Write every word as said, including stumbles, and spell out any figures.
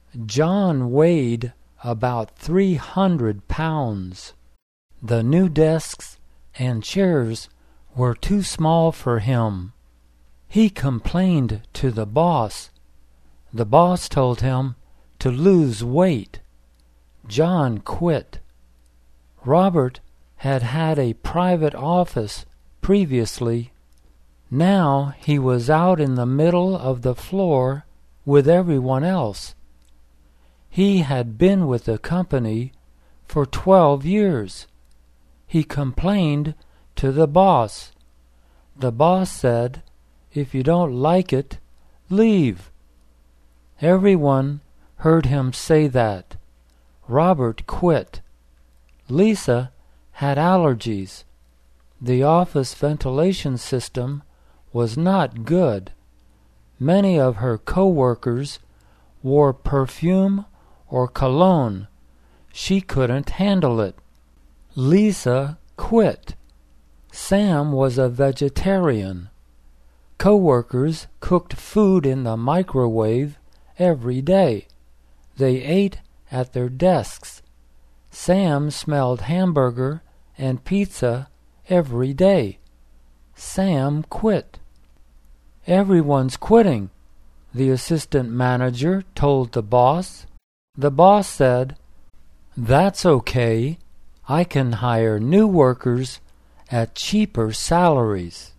John weighed about three hundred pounds. The new desks and chairs were too small for him. He complained to the boss. The boss told him to lose weight. John quit. Robert had had a private office previously. Now he was out in the middle of the floor with everyone else. He had been with the company for twelve years. He complained to the boss. The boss said, "If you don't like it, leave." Everyone heard him say that. Robert quit. Lisa had allergies. The office ventilation system was not good. Many of her co-workers wore perfume or cologne. She couldn't handle it. Lisa quit. Sam was a vegetarian. Co-workers cooked food in the microwave every day. They ate at their desks. Sam smelled hamburger and pizza every day. Sam quit. "Everyone's quitting," the assistant manager told the boss. The boss said, "That's okay. I can hire new workers at cheaper salaries."